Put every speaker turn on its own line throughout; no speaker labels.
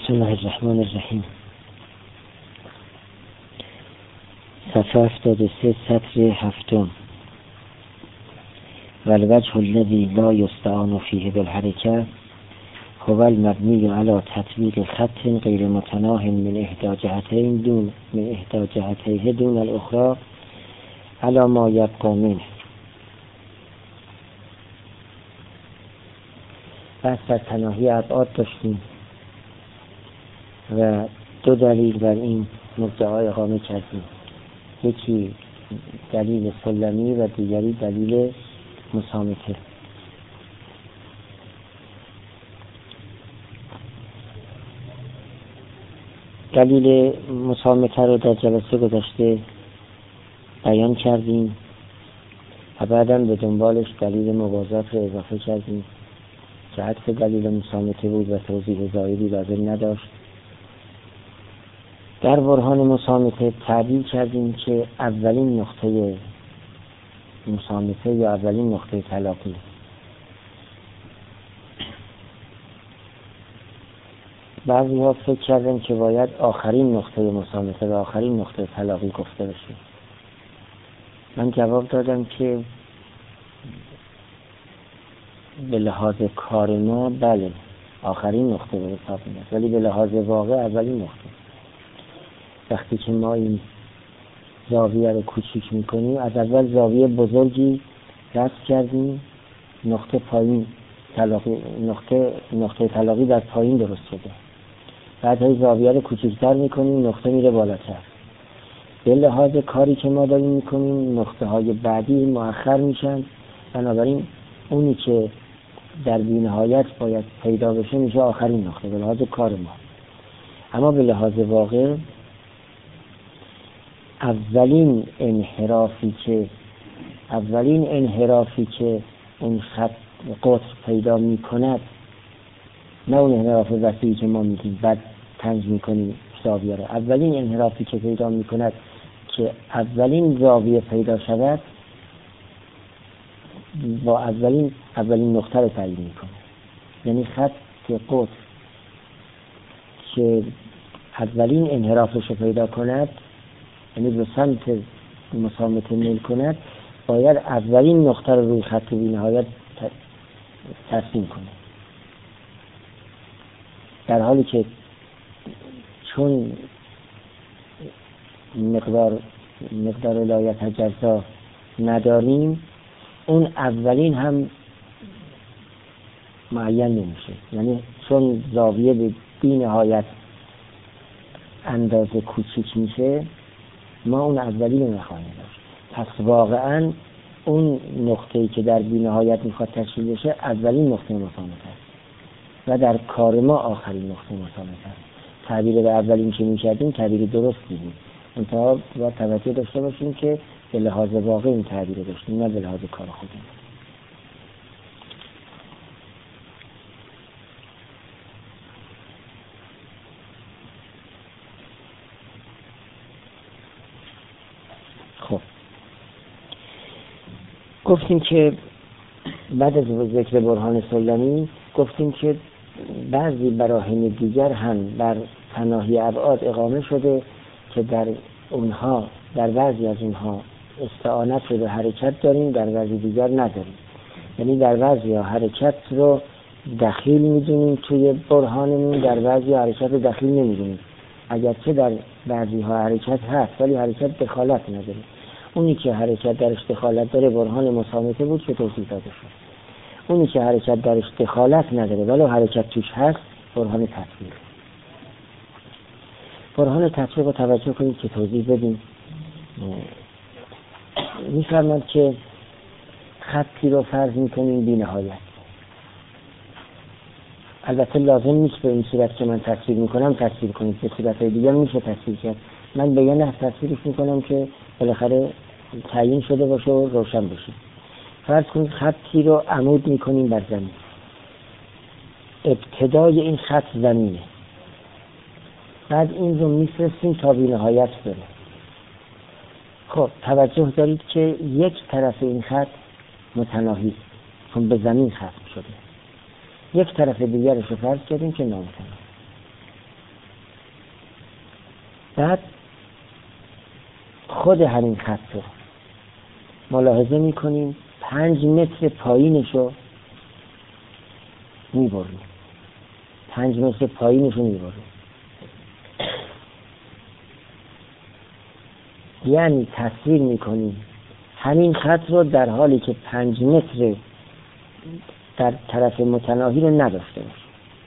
بسم الله الرحمن الرحیم. صفحه 73 سطر 7. والوجه الذي لا يستعان فيه بالحركة هو المبني على تطبيق خط غير متناه من إحدى جهتيه دون الأخرى على ما يبقى منه. بحث در تناهی ابعاد داشتیم و دو دلیل بر این مدعا اقامه کردیم، یکی دلیل سلمی و دیگری دلیل مصامته. دلیل مصامته رو در جلسه گذشته بیان کردیم و بعدم به دنبالش دلیل موازات رو اضافه کردیم که عکس دلیل مصامته بود و توضیح زائدی لازم نداشت. در برهان مصامته تعبیر کردیم که اولین نقطه مصامته یا اولین نقطه تلاقی بعضی ها فکر کردن که باید آخرین نقطه مصامته و آخرین نقطه تلاقی گفته بشه. من جواب دادم که به لحاظ کار ما بله آخرین نقطه به حساب میاد، ولی به لحاظ واقع اولین نقطه. وقتی که ما این زاویه رو کوچیک میکنیم، از اول زاویه بزرگی رسم کردیم، نقطه پایین تلاقی نقطه تلاقی در پایین درست شده. بعد های زاویه رو کوچیک‌تر میکنیم، نقطه میره بالاتر. به لحاظ کاری که ما داریم میکنیم نقطه های بعدی مؤخر میشن، بنابراین اونی که در بی‌نهایت باید پیدا بشه میشه آخرین نقطه به لحاظ کار ما. اما به لحاظ واقع اولین انحرافی که اون خط قطر پیدا میکند، نه اون انحراف وسیعی که ما میگیم بعد تنج میکنیم زاویه رو، اولین انحرافی که پیدا میکند که اولین زاویه پیدا شود با اولین نقطه رو تعیین میکنه. یعنی خط قطر که اولین انحرافش رو پیدا کند، یعنی به سمت مصامته میل کند، باید اولین نقطه رو روی خط بی‌نهایت ترسیم کنه. در حالی که چون مقدار ولایت جزا نداریم، اون اولین هم معین نمیشه. یعنی چون زاویه به بی‌نهایت اندازه کوچیک میشه، ما اون اولی رو نخواهیم داشت. پس واقعا اون نقطه‌ای که در بی‌نهایت میخواد تشکیل بشه اولین نقطه مصامته است و در کار ما آخرین نقطه مصامته است. تعبیر به اولین که میکردیم تعبیر درستی بود، منتها باید توجه داشته باشیم که به لحاظ واقع این تعبیر داشتیم، نه به لحاظ کار خودمون. خب گفتیم که بعد از ذکر برهان سلمی گفتیم که بعضی براهین دیگر هم بر تناهی ابعاد اقامه شده که در بعضی از اونها استعانت رو به حرکت داریم، در بعضی دیگر نداریم. یعنی در بعضی ها حرکت رو دخیل میدونیم توی برهانمون، در بعضی ها حرکت رو دخیل نمیدونیم. اگرچه در بعضی ها حرکت هست ولی حرکت دخالت نداره. اونی که حرکت درش دخالت داره برهان مصامته بود که توضیح داده شد. اونی که حرکت درش دخالت نداره ولی حرکت توش هست برهان تطبیق. برهان تطبیق رو توجه کنید که توضیح بدیم. میفرماند که خطی رو فرض میکنیم بی نهایت. البته لازم نیست به این صورت که من تصویر میکنم تصویر کنید، به صورتهای دیگر میشه تصویر کرد. من به یه نحو تصویرش میکنم که بالاخره تعیین شده باشه و روشن بشه. فرض کنید خطی رو عمود میکنیم بر زمین. ابتدای این خط زمینه، بعد این رو میفرستیم تا بی نهایت بره. خب توجه دارید که یک طرف این خط متناهی چون به زمین ختم شده، یک طرف دیگرش رو فرض کردیم که نامتناهی. بعد خود همین خط رو ملاحظه میکنیم 5 متر پایینشو میبریم، 5 متر پایینشو میبریم. یعنی تصویر میکنیم همین خط رو در حالی که 5 متر در طرف متناهی رو نداشته باشه.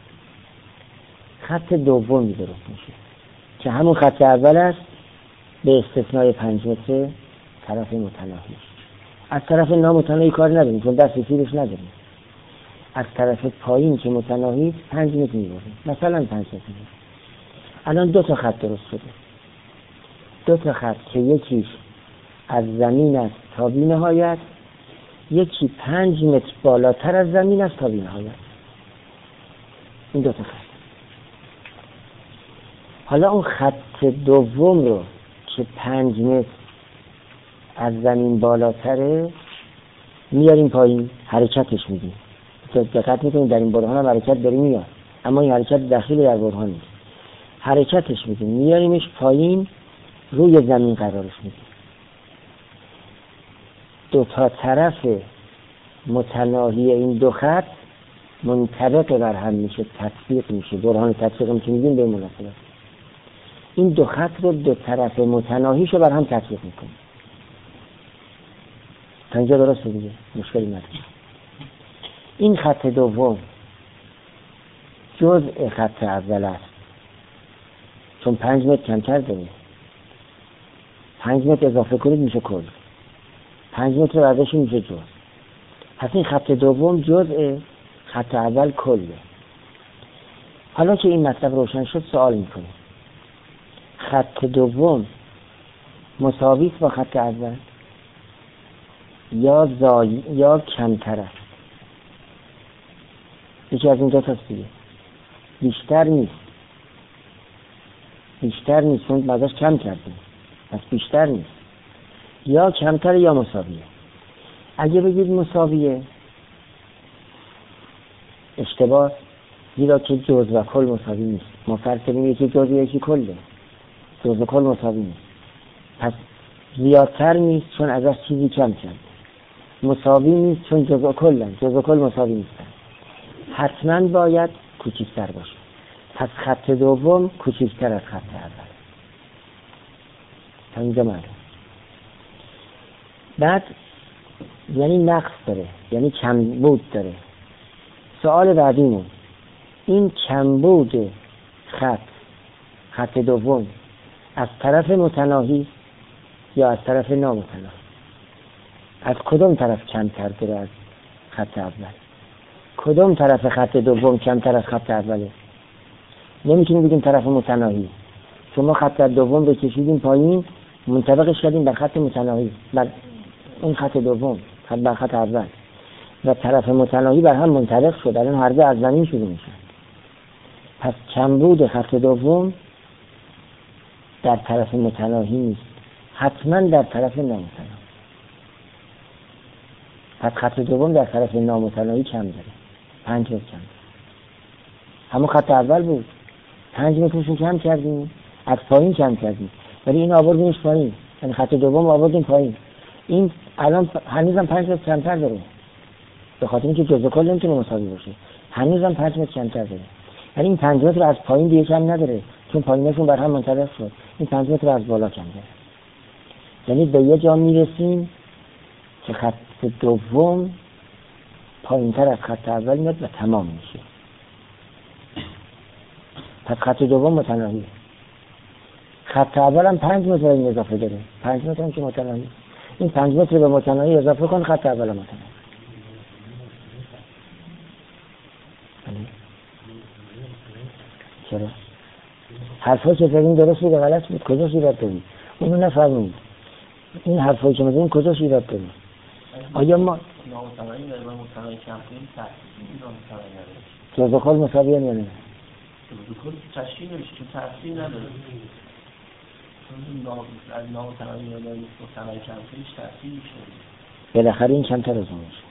خط دومی درست میشه که همون خط اول است به استثنای 5 متر طرف متناهی. از طرف نامتناهی کار نداریم چون دست سیرش نداریم. از طرف پایین که متناهی 5 متر میبریم، مثلا 5 متر. الان 2 تا خط درست شده، 2 تا خط که یکیش از زمین است تا بی نهایت، یکی 5 متر بالاتر از زمین است تا بی نهایت. این 2 تا خط. حالا اون خط دوم رو که 5 متر از زمین بالاتره میاریم پایین، حرکتش میدیم. دقت میکنیم در این برهان هم حرکت داره میاد، اما این حرکت داخل در برهان نیست. حرکتش میدیم، میاریمش پایین، روی زمین قرارش میدیم. 2 تا طرف متناهی این 2 خط منطبق بر هم میشه، تطبیق میشه. برهان تطبیق میگیم به مناسبت. این 2 خط رو 2 طرف متناهیشو بر هم تطبیق میکنیم. تا اینجا درسته دیگه، مشکلی نداره. این خط دوم جزء خط اول است چون 5 متر کمتر داره. 5 متر اضافه کنید میشه کل، 5 متر برداشت میشه جزء. پس این خط دوم جزء خط اول کله. حالا که این مطلب روشن شد سوال میکنیم خط دوم مساوی است با خط اول یا کمتر است؟ یکی از این 2 تاست دیگه. بیشتر نیست چون بعدش کم کردیم، پس بیشتر نیست. یا کمتر یا مساویه. اگه بگید مساویه اشتباه، زیرا که جزء و کل مساوی نیست. ما فرض کنیم یکی جزء یکی کله، جزء و کل مساوی نیست. پس زیادتر نیست چون ازش چیزی کم کرد، مساوی نیست چون جزء و کل مساوی نیستن. حتما باید کوچکتر باشه. پس خط دوم کوچکتر از خط اول. تا اینجا معلوم. بعد یعنی نقص داره، یعنی کمبود داره. سوال بعدیمون این کمبود خط دوم از طرف متناهی یا از طرف نامتناهی؟ از کدوم طرف کمتر داره از خط اول؟ کدوم طرف خط دوم کمتر از خط اوله؟ نمیتونیم بگیم طرف متناهی، چون ما خط دوم رو کشیدیم پایین، منطبقش کردیم بر خط متناهی، بر اون خط دوم بر خط اول، و طرف متناهی بر هم منطبق شد. الان هر دو از زمین شروع میشن. پس کمبود خط دوم در طرف متناهی نیست، حتما در طرف نامتناهی. پس خط دوم در طرف نامتناهی کم داره، 5 متر کم داره. همون خط اول بود 5 مترشون کم کردیم، از پایین کم کردیم، ولی این آوردیمش پایین، یعنی خط دوم آوردیم پایین. این الان هنوزم 5 متر کمتر داره، به خاطر اینکه جزء کل نمیتونه مساوی باشه، هنوزم 5 متر کمتر داره. یعنی این 5 متر از پایین دیگه کم نداره، چون پایینشون بر هم منطبق شد. این 5 متر از بالا کم داره. یعنی به یه جا میرسیم که خط دوم پایینتر از خط اول میاد و تمام میشه. پس خط دوم متناهیه. خط اول هم 5 متر این اضافه داره، 5 متر هم که متناهی. این 5 متر به متناهی اضافه کن، خط اول هم متناهی. چرا؟ حرفا که زدیم درست بود غلط بود؟ کجا شیرت داریم؟ اونو نفهمید. این حرفایی که میزنیم کجا شیرت داریم؟ آیا ما
نامتناهی داره و متناهی کم کنیم تحصیل نامتناهی نداره؟
جزء کل مساویه یا نه؟
جزء کل تشکیل نمیشه چون تحصیل نداره. از نامتناهی یا متناهی کم کنیش تحصیل میشه.
بالاخره این کمتر از اون میشه.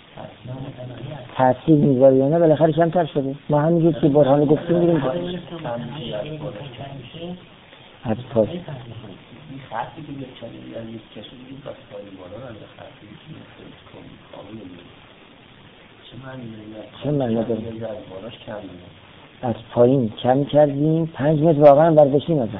تحصیل میذاره یا نه بالاخره کمتر شده. ما همینجور که برهان گفتیم میریم از پای
این خطی که بکنید از یک کشی بگید بس پای بالا رو به خطی که کامل
چه معنی داره؟
بالاش کم میده
از پایین کم کردیم 5 متر واقعا برداشتیم ازش.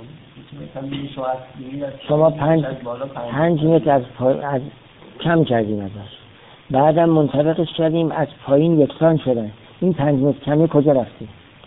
شما 5 متر از کم کردیم ازش، بعدم منطبقش کردیم از پایین یکسان شده. این 5 متر کمی کجا رفته؟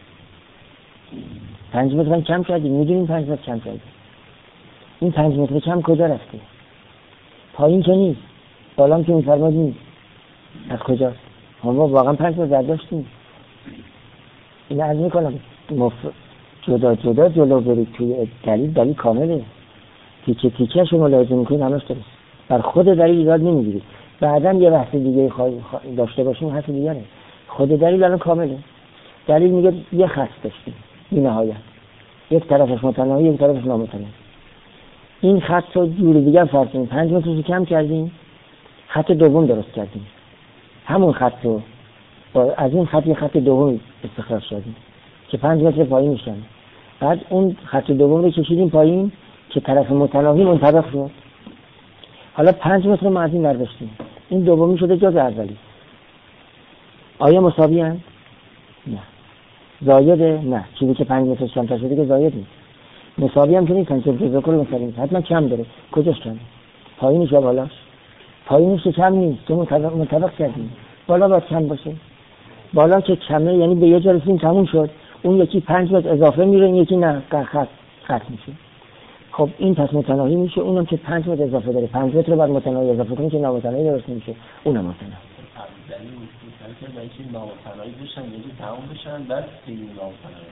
5 متر کم کردیم، میدونیم 5 متر کم کردیم. این 5 متر کم کجا رفته؟ پایین که نیست، بالام که میفرماد نیست، از کجاست؟ ما واقعا 5 متر برداشتیم. این عرض میکنم جدا جلو برید توی دلیل کامله. تیکه تیکه شما لازم میکنید همش درست. بر خود دلیل ایراد نمیگیرید. بعدا یه بحث دیگه داشته باشیم، حرف دیگه. خود دلیل الان کامله. دلیل میگه یه خط داشتیم بی نهایت، یک طرفش متناهی یک طرفش نامتناهی. این خط رو جور دیگه فرض کنیم 5 متر رو کم کردیم، خط دوم درست کردیم. همون خط رو از این خط یه خط دوم استخراج کردیم که 5 متر پایین میشن. بعد اون خط دوم رو کشیدیم پایین که طرف متناهی منطبق شد. حالا 5 متر ما از این برداشتیم، این دومی شده جز اولی. آیا مساوی هست؟ نه. زایده؟ نه. چیزی که 5 متر کمتر شده که زاید نیست. مساوی هم که نیستن، چون جزء کل مساوی نیست. حتما کم داره. کجاش کمه؟ پایینش یا بالاش؟ پایینش که کم نیست، چون منطبق کردیم. بالا باید کم باشه. بالا که کمه یعنی به یه جا رسیدیم تموم شد. اون یکی 5 متر اضافه میره، این یکی نه، خط میشه. خب این پس متناهی میشه. اونم که 5 متر اضافه داره، 5 متر بعد متناهی اضافه کنیم که نامتناهی درست میشه، اونم متناهی.
یعنی ممکنه که اینکه نامتناهی بشن یکی تموم بشن بعد دیگه نامتناهی.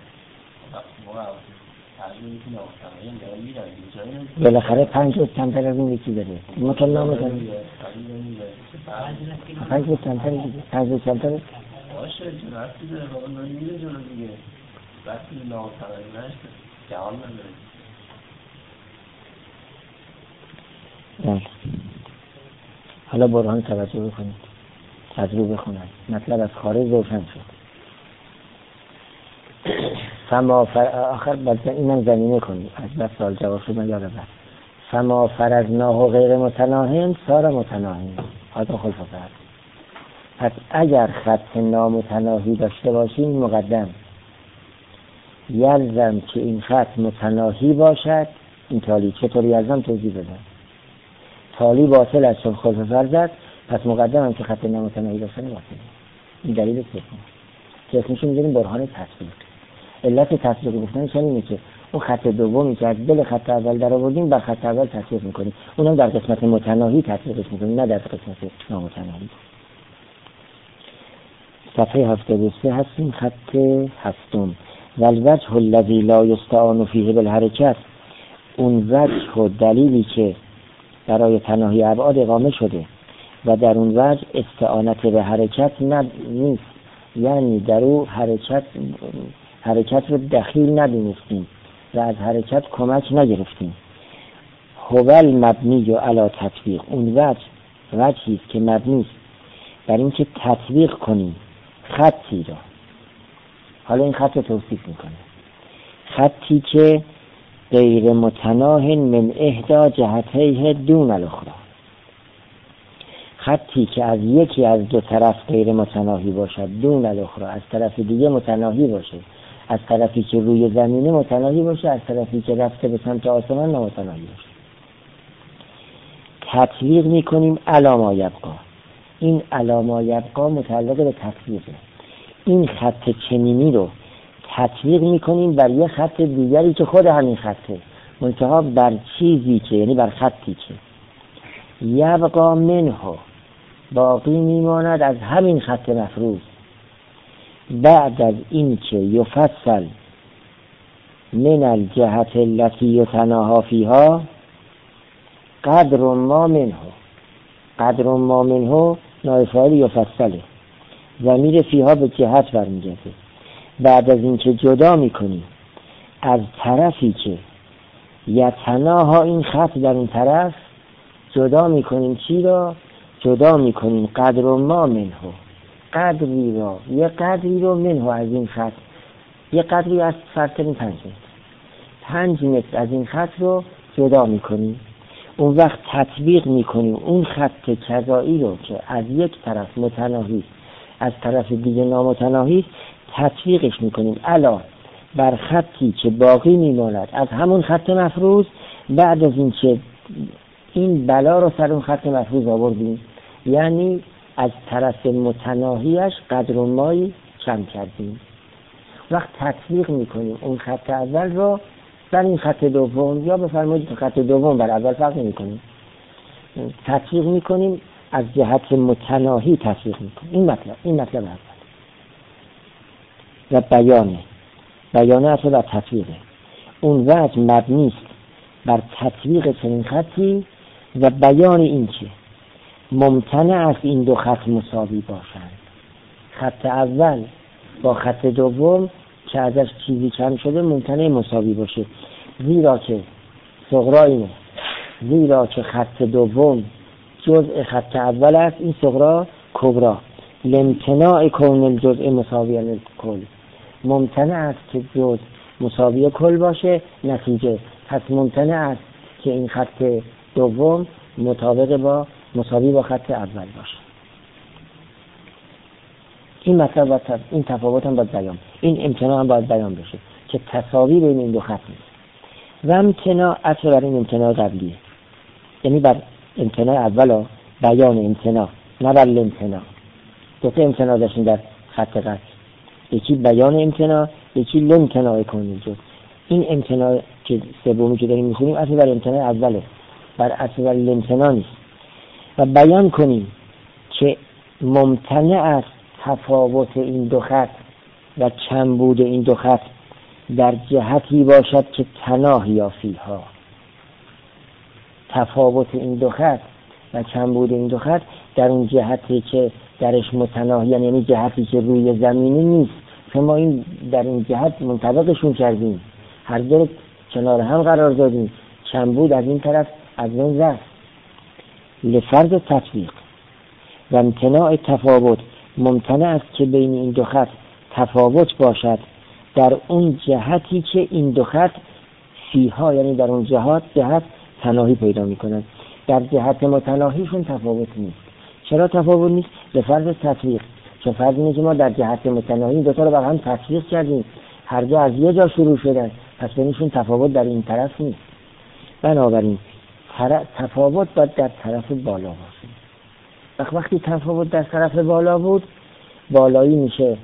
بالاخره 5 متر کمتر از این یکی داره. متناهی 5 متر کمتر دیگه. 5 متر کمتر
باشه جناتی داره بابا نمیره جلو دیگه. وقتی نامتناهی نشه جواب نداره.
حالا برهان توجه بکنید، تجربه بخونید. مطلب از خارج روشن شد. آخر بعد اینم زمینه کنید. از بس سال جواب شد من یادم رفت. فما فرضناه غیر متناهی صار متناهی. هذا خلف فرض. پس اگر خط نامتناهی داشته باشیم مقدم یلزم که این خط متناهی باشد. این تالی چطوری یلزم توضیح بدم. تالی باطل است چون خلف فرض است، پس مقدم هم که خط نامتناهی داشته باشه. این دلیل سوم که اسمشو میذاریم برهان تطبیق. علت تطبیق گفتنش اینه که اون خط دومی که از دل خط اول در آوردیم بر خط اول تطبیق میکنیم. اونم در قسمت متناهی تطبیقش میکنیم، نه در قسمت نامتناهی. صفحه 73 هستیم، خط 7. والوجه الذی لا یستعان فیه بالحرکت. اون وجه و دلیلی که برای تناهی ابعاد اقامه شده و در اون وجه استعانت به حرکت نیست، یعنی در او حرکت رو دخیل ندونستیم و از حرکت کمک نگرفتیم. هوال مبنی علی تطبیق. اون وجهی که مبنی است بر اینکه تطبیق کنیم خطی را. حالا این خط رو توصیف میکنه. خطی که غیر متناه من احدا جهتیه دون الاخرى. خطی که از یکی از دو طرف غیر متناهی باشد، دون الاخرى از طرف دیگه متناهی باشه. از طرفی که روی زمینه متناهی باشه، از طرفی که رفته به سمت آسمان نامتناهی باشه. تطبیق میکنیم علی ما یبقا. این علی ما یبقا متعلق به تطبیقه. این خط چنینی رو تطبیق میکنیم بر یه خط دیگری که خود همین خطه، منتها بر چیزی که یعنی بر خطی که یبقا منه باقی میماند از همین خط مفروض بعد از این که یفصل من الجهت التي یتناهی فیها قدر ما منه نائب فاعل یفصله. ضمیر فیها به جهت برمیگرده. بعد از این که جدا میکنیم از طرفی که یتناهی این خط در اون طرف، جدا میکنیم چی را؟ جدا میکنیم قدر ما منه، قدری را، یه قدری رو منه از این خط، یه قدری از فرض کنیم 5 متر از این خط رو جدا میکنیم. اون وقت تطبیق میکنیم اون خط کذایی رو که از یک طرف متناهی از طرف دیگه نامتناهی، تطبیقش میکنیم علاوه بر خطی که باقی میماند از همون خط مفروض، بعد از این که این بلا رو سر اون خط مفروض آوردیم، یعنی از طرف متناهیش قدر و مایی کم کردیم. وقت تطبیق میکنیم اون خط اول رو بر این خط دوم، یا بفرمایید خط دوم بر اول فرق نمیکنیم، تطبیق میکنیم از جهت متناهی تطبیق میکنیم. این مطلب اول و بیانه اصلا بر تطبیقه. اون وجه مبنی است بر تطبیق چنین خطی و بیان این که ممتنع است این دو خط مساوی باشند. خط اول با خط دوم که ازش چیزی کم شده ممتنع مساوی باشه، زیرا که خط دوم جزء خط اول است، این صغرا کبرا، لامتناع کون الجزء مساوی الکل، ممتنع است که جزء مساوی کل باشه، نتیجه پس ممتنع است که این خط دوم مساوی با خط اول باشه. این مطلب این تفاوت هم باید بیان، این امتناع هم باید بیان بشه که تساوی بین این دو خط نیست. و امتناع اصلا بر این امتناع قبلیه، یعنی بر امتناع اولا بیان امتناع، نه بر الامتناع. دو تا امتناع داشتیم در خط قبل، یکی بیان امتناع، یکی الامتناع کنیم. این امتناع که سومی که داریم میخونیم اصلا بر امتناع اوله، بر اصلا بر الامتناع نیست. و بیان کنیم که ممتنع است تفاوت این دو خط و کمبود این دو خط در جهتی باشد که تناهی یا فیها. تفاوت این دو خط و کمبود این دو خط در اون جهتی که درش متناهی، یعنی جهتی که روی زمینی نیست، شما این در این جهت منطبقشون کردیم، هر دو کنار هم قرار دادیم، کمبود از این طرف از اون رفت. لفرض تطبیق و امتناع تفاوت ممتنع است که بین این دو خط تفاوت باشد در اون جهتی که این دو خط فیها، یعنی در اون جهت تناهی پیدا میکنند. در جهت متناهیشون تفاوت نیست. چرا تفاوت نیست؟ لفرض تطبیق، چون فرض اینه که ما در جهت متناهی دو تا رو با هم تطبیق کردیم، هر دو از یه جا شروع شدن، پس بینشون تفاوت در این طرف نیست. بنابراین تفاوت باید در طرف بالا باشه. وقتی تفاوت در طرف بالا بود، بالایی میشه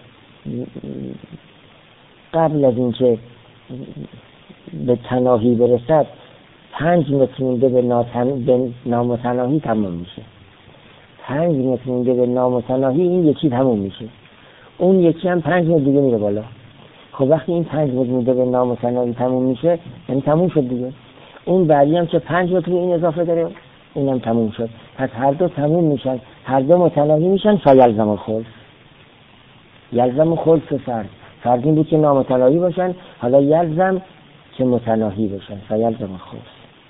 قبل از اینکه به تناهی برسد 5 متر مونده به نامتناهی تمام میشه. 5 متر مونده به نامتناهی، این یکی تمام میشه، اون یکی هم 5 متر دیگه میره بالا. خب وقتی این 5 متر مونده به نامتناهی تمام میشه، یعنی تموم شد دیگه. اون بعدی هم که 5 متر این اضافه داره، اونم تموم شد. پس هر دو تموم میشن، هر دو متناهی میشن. فیلزم الخلف، یلزم خلف فرض این بود که نامتناهی باشن، حالا یلزم که متناهی باشن. فیلزم الخلف.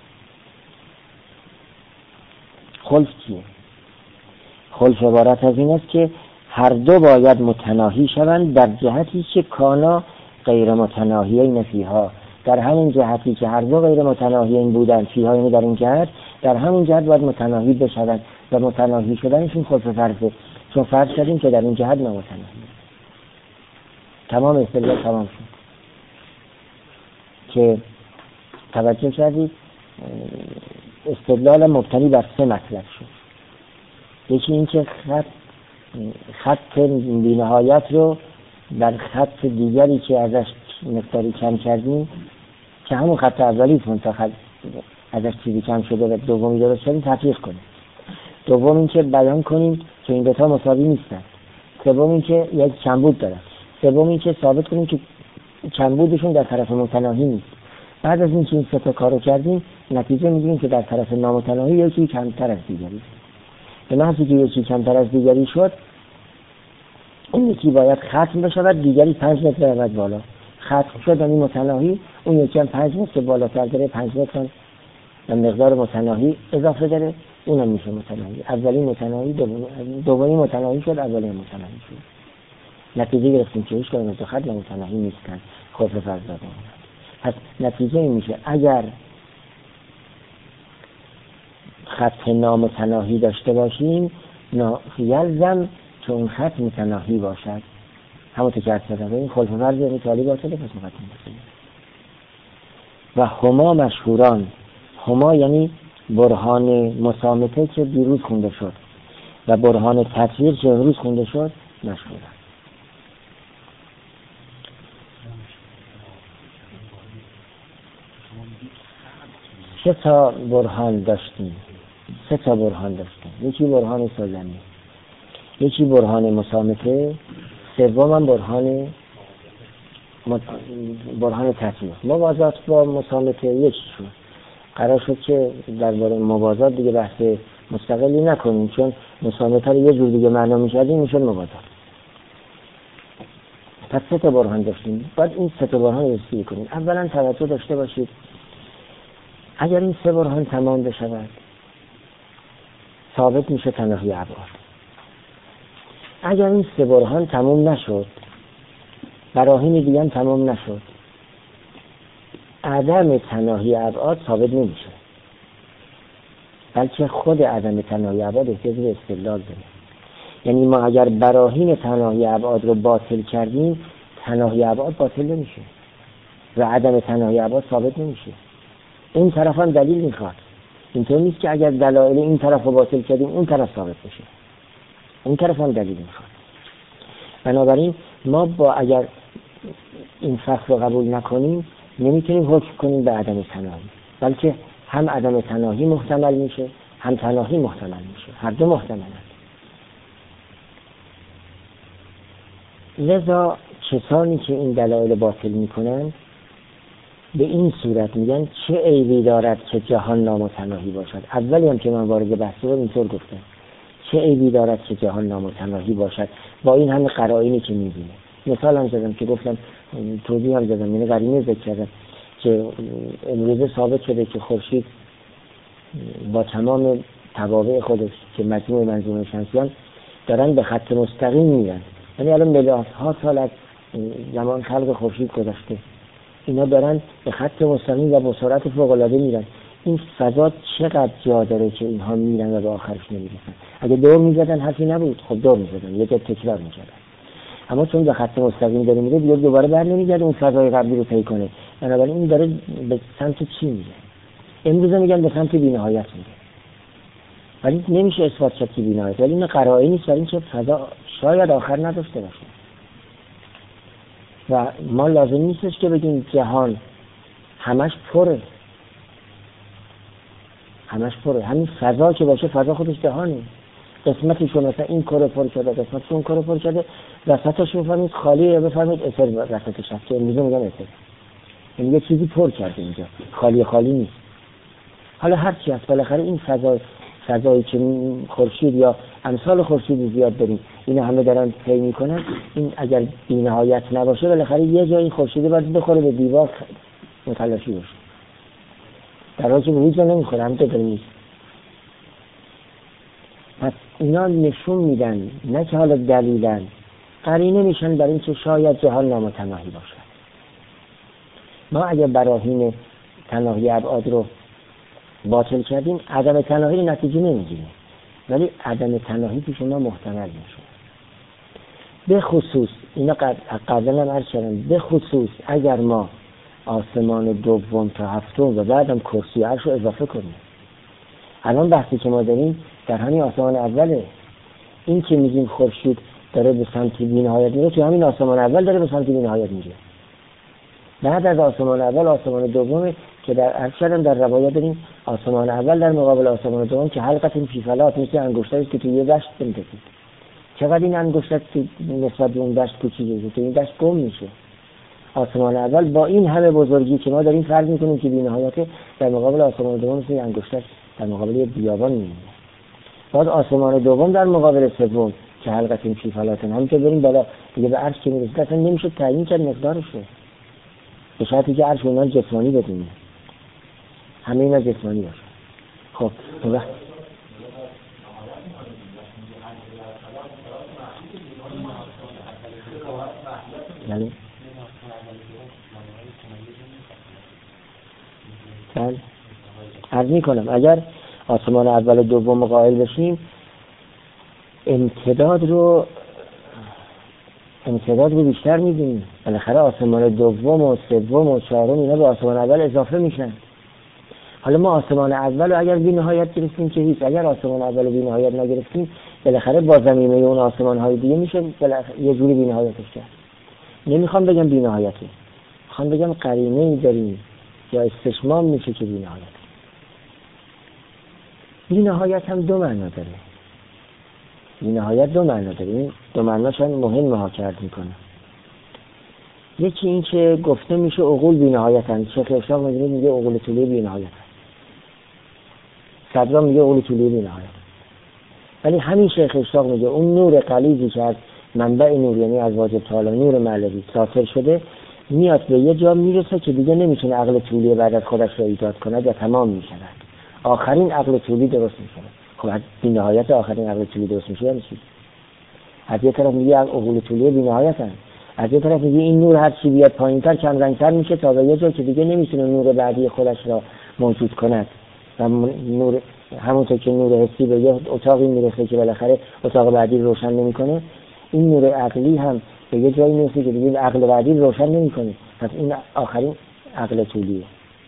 خلف چیه؟ خلف عبارت از این است که هر دو باید متناهی شوند در جهتی که کانا غیر متناهیین فیها، در همین جهتی که هر دو غیر متناهیین بودند فیها، یعنی در این جهت، در همین جهت باید متناهی بشوند و متناهی شدنشون خلف فرضه، چون فرض کردیم که در این جهت نامتناهی. تمام استدلال تمام شد که توجه کردید استدلال مبتنی بر 3 مطلب شد. یکی این که خط بی‌نهایت رو در خط دیگری که ازش مقداری کم کردیم، که همون خط اولی منتخب ازش چیزی کم شده و دومی درست کردیم، تطبیق کنیم. دوم این که بیان کنیم که این دوتا مساوی نیستن. سوم این که یک کمبود داره. سوم این که ثابت کنیم که کمبودشون در طرف متناهی نیست. بعد از این که این 3 تا کارو کردیم، نتیجه میگیریم که در طرف نامتناهی یکی کمتر از دیگری. به محضی که یکی کمتر از دیگری شد، اون یکی باید ختم بشود، دیگری 5 متر رود بالا. ختم شد یعنی متناهی، اون یکی هم 5 متر بالاتر داره، 5 متر و مقدار متناهی اضافه داره، اونم میشه متناهی. اولی متناهی، دومی متناهی شد، اولی متناهی شد. نتیجه گرفتیم که هیچ کدوم از دو خط متناهی نیستن. خلف فرض دادن. پس نتیجه این میشه اگر خط نامتناهی داشته باشیم یلزم که اون خط متناهی باشد. همونطور که عرض کردم این خلف فرض یعنی تالی باطله، پس مقدم باطله. و هما مشهوران، هما یعنی برهان مصامته که دیروز خونده شد و برهان تطهیر که امروز خونده شد مشهورن. سه تا برهان داشتیم. یکی برهان سلمی، یکی برهان مصامته، سوم برهان تطهیر. موازات با مصامته یکی شد. قرار شد که درباره موازات دیگه بحث مستقلی نکنیم، چون مصامته رو یه جور دیگه معنا می‌کردیم میشد موازات. پس سه تا برهان داشتیم. بعد این سه تا برهان رو رسیدگی کنیم. اولا توجه داشته باشید اگر این سه برهان تمام بشود ثابت میشه تناهی ابعاد. اگر این سه برهان تمام نشد، براهین دیگه هم تمام نشد، عدم تناهی ابعاد ثابت نمیشه، بلکه خود عدم تناهی ابعاد احتیاج به استدلال داره. یعنی ما اگر براهین تناهی ابعاد رو باطل کردیم تناهی ابعاد باطل نمیشه و عدم تناهی ابعاد ثابت نمیشه. این طرف هم دلیل میخواد. اینطور نیست که اگر دلایل این طرف رو باطل کردیم اون طرف ثابت بشه، اون طرف هم دلیل میخواد. بنابراین ما اگر این فصل رو قبول نکنیم نمیتونیم حکم کنیم به عدم تناهی، بلکه هم عدم تناهی محتمل میشه هم تناهی محتمل میشه، هر دو محتملند. لذا کسانی که این دلایل باطل میکنن به این صورت میگن چه عیبی دارد که جهان نامتناهی باشد. اولی هم که من وارد بحث شدم اینطور گفتم چه عیبی دارد که جهان نامتناهی باشد با این همه قرائنی که میبینه. مثال هم زدم که گفتم، توضیح هم زدم، یعنی قرینه ذکر کردم که امروزه ثابت شده که خورشید با تمام توابع خودش که مجموع منظومه شمسیان دارن به خط مستقیم میرن. یعنی الان میلیاردها سال از زمان خلق خورشید گذشته، اینا دارن به خط مستقیم و با سرعت فوق‌العاده میرن. این فضا چقدر جا داره که اینها میرن و به آخرش نمیرسن. اگه دور میزدن حرفی نبود، خب دور میزدن، یه جا تکرار میکردن. اما چون به خط مستقیم داره میره دیگه دوباره بر نمیگرده اون فضای قبلی رو طی کنه. بنابراین این داره به سمت چی میره؟ امروز میگن به سمت بی‌نهایت میره، ولی نمیشه اثبات کرد که بی‌نهایت، ولی این قرائنی نیست برای اینکه فضا شاید آخر نداشته باشه. و ما لازم نیستش که بگیم جهان همش پره، همین فضا که باشه فضا خودش جهانه. قسمتی که مثلا این کره پر شده، قسمتی اون کره پر شده، وسطش بفهمید خالیه، بفهمید اثر وسطش هست که امروزه میگن اثر، یعنی یه چیزی پر کرده اینجا، خالی نیست. حالا هر چی هست بالاخره این فضایی که خورشید یا امثال خورشید زیاد داریم اینا همه دارن طی میکنن، این اگر بی‌نهایت نباشه بالاخره یه جایی خورشید باید بخوره به دیوار متلاشی بشه، در حالی که به هیچ جا نمیخوره، همینطور داره نیست. پس اینا نشون میدن، نه که حالا دلیلن، قرینه میشن برای اینکه شاید جهان نامتناهی باشه. ما اگر براهین تناهی ابعاد رو باطل کردیم عدم تناهی رو نتیجه نمیگیریم، ولی عدم تناهی پیش ما محتمل میشه. به خصوص اینا قبلا هم عرض کردم، به خصوص اگر ما آسمان دوم تا هفتم و بعدم کرسی عرش رو اضافه کنیم. الان بحثی که ما داریم در همین آسمان اوله. این که میگیم خورشید داره به سمت بی‌نهایت میره، تو همین آسمان اول داره به سمت بی‌نهایت میره. بعد از آسمان اول آسمان دومه که در عرض کردم در روایت داریم آسمان اول در مقابل آسمان دوم که حلقت فی فلات مثل انگشتری که توی یه دشت میندازه. چقدر این انگشتر نسبت به اون دشت کوچیکه که این دشت گم میشه. آسمان اول با این همه بزرگی که ما داریم فرض میکنیم که بی‌نهایته، در مقابل آسمان دوم مثل انگشتر در مقابل یه بیابان میمونه. بعد آسمان دوم در مقابل سوم که حلقت فی فلات، همین که بریم بالا دیگه به عرش که میرسید اصلا نمیشه تعیین کرد مقدارش رو، به شرطی که عرش اونها جسمانی بدونیم، همه اینا جسمانی باشه. خب وقت یعنی بله عرض میکنم اگر آسمان اول و دوم قائل بشیم امتداد رو بیشتر می‌بینیم. بالاخره آسمان دوم و سوم و چهارم اینا به آسمان اول اضافه میشن. حالا ما آسمان اول رو اگر بی‌نهایت گرفتیم که هیچ، اگر آسمان اول رو بی‌نهایت نگرفتیم بالاخره با زمینه اون آسمان‌های دیگه میشه یه جوری بی‌نهایتش کرد. نمیخوام بگم بی‌نهایته، میخوام بگم قرینه‌ای داریم یا استشمام میشه که بی‌نهایت. بی‌نهایت هم دو معنا داره. بی‌نهایت دو معنا داره. این دو معناشون مهمه ها کرد میکنه. یکی این که گفته میشه عقول بی‌نهایتن. شیخ اشراق میگه عقول طولی بی‌نهایت. صدرا میگه عقول طولی بی‌نهایت. ولی همین شیخ اشراق میگه اون نور غلیظی که از منبع نور یعنی از واجب تعالی نور معنوی ساطر شده میاد به یه جا میرسه که دیگه نمیتونه عقل طولی بعد از خودش رو ایجاد کنه یا تمام میشه. آخرین عقل طولی درست میشه. خب از بی‌نهایت آخرین عقل طولی درست میشه یعنی چی؟ از یه طرف میگه عقول طولی بی‌نهایتن، از یه طرف میگه این نور هر چی بیاد پایین‌تر کم رنگ‌تر میشه تا به یه جا که دیگه نمیتونه نور بعدی خودش را موجود کند و نور همونطور که نور حسی به یه اتاقی میرسه که بالاخره اتاق بعدی روشن نمیکنه، این نور عقلی هم به یه جایی میرسه که دیگه عقل بعدی روشن نمیکنه. پس این آخرین عقل طولیه.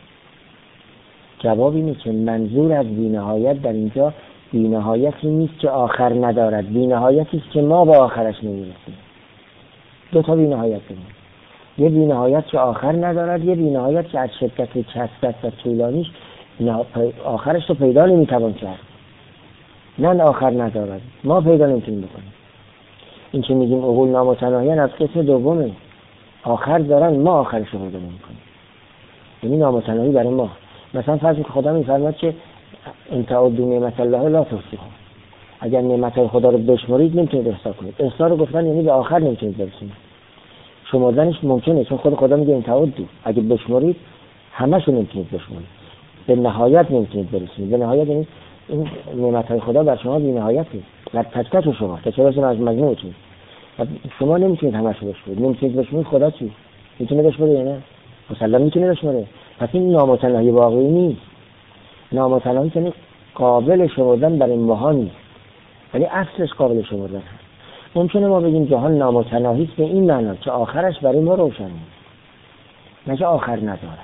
جواب اینه که منظور از بی‌نهایت در اینجا بی‌نهایتی نیست که آخر ندارد، بی‌نهایتی است که ما به آخرش نمیرسیم. دو تا بی‌نهایت داریم، یه بی‌نهایت که آخر ندارد، یه بی‌نهایت که از شدت کثرت و طولانیش آخرش رو پیدا نمیتوان کرد. نه آخر ندارد، ما پیدا نمیتونیم بکنیم. این که میگیم عقول نامتناهیان از قسم دومه، آخر دارن ما آخرش رو پیدا نمیکنیم. یعنی نامتناهی برای ما. مثلا فرض که خدا میفرماد که ان تعدوا نعمت الله لا تحصوها، اگر نعمت خدا رو بشمرید نمیتونید احصا کنید. احصا رو گفتن یعنی به آخر نمیتونید برسید. شمردنش ممکنه چون خود خدا میگه ان تعدوا، اگه بشمرید همه‌شو نمیتونید بشمرید، به نهایت نمیتونید برسید. به نهایت یعنی این نعمت‌های خدا بر شما بی‌نهایته، بر تک تک شما تا چه برسه از مجموعتون. شما نمیتونید همه‌شو بشمرید. نمیتونید بشمرید، خدا چی میتونه بشمره یا نه؟ مسلم میتونه بشمره. پس این نامتناهی واقعی نیست. نامتناهی یعنی قابل شمردن برای ماها نیست، ولی اصلش قابل شمردن هست. ممکنه ما بگیم جهان نامتناهی است به این معنا که آخرش برای ما روشن نیست، نه که آخر ندارد.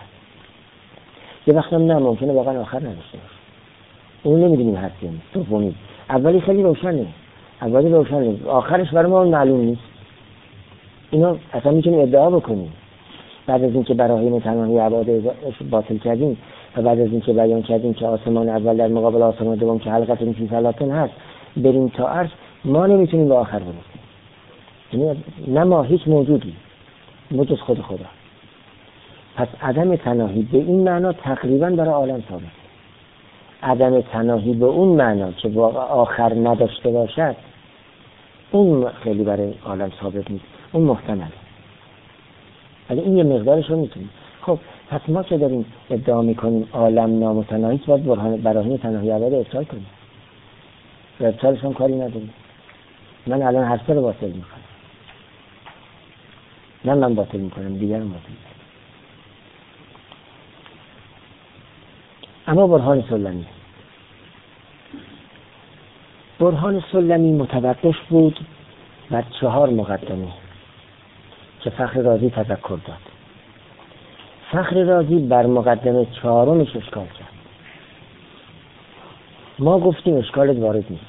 یه وقت هم نه، ممکنه واقعا آخر نداشته باشه، اون نمیدونیم هست یا نیست. دومی اولی خیلی روشنه، اولی روشنه، آخرش برای ما معلوم نیست. اینو اصلا میتونیم ادعا بکنیم. بعد از اینکه براهین تناهی عباده باطل کردیم و بعد از اینکه بیان کردیم که آسمان اول در مقابل آسمان دوم که حلقه فی فلاطن هست بریم تا عرش، ما نمیتونیم به آخر برسیم. یعنی نه ما، هیچ موجودی بجز خود خدا. پس عدم تناهی به این معنا تقریبا برای عالم ثابت. عدم تناهی به اون معنا که واقعا آخر نداشته باشد اون خیلی برای عالم ثابت نیست، اون محتمله. ولی این یه مقدارش رو میتونیم. خب پس ما که داریم ادعا میکنیم عالم نامتناهی است، باید براهین تناهی عباده ابطال کنیم. و ابطالش هم کاری نداریم. من الان هر سه رو باطل میکنم. نه من باطل میکنم، دیگران باطل میکنم. اما برهان سلمی متوقف بود بر 4 مقدمه که فخر رازی تذکر داد. فخر رازی بر مقدمه 4مش اشکال کرد. ما گفتیم اشکالت وارد نیست.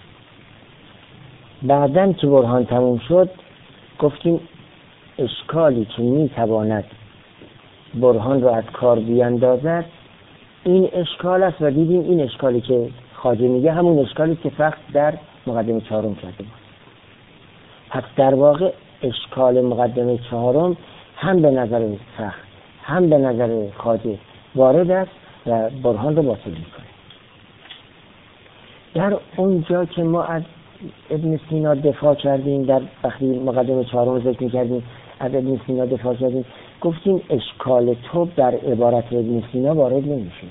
بعدن که برهان تموم شد گفتیم اشکالی که میتواند برهان رو از کار بیاندازد این اشکال است و دیدیم این اشکالی که خواجه میگه همون اشکالی که فخر در مقدمه 4 کرده بود. پس در واقع اشکال مقدمه 4 هم به نظر فخر هم به نظر خواجه وارد است و برهان رو باطل میکنه. در اونجا که ما از ابن سینا دفاع کردیم، در وقتی مقدمه 4 ذکر میکردیم از ابن سینا دفاع کردیم، گفتیم اشکال تو در عبارت ابن سینا وارد نمیشه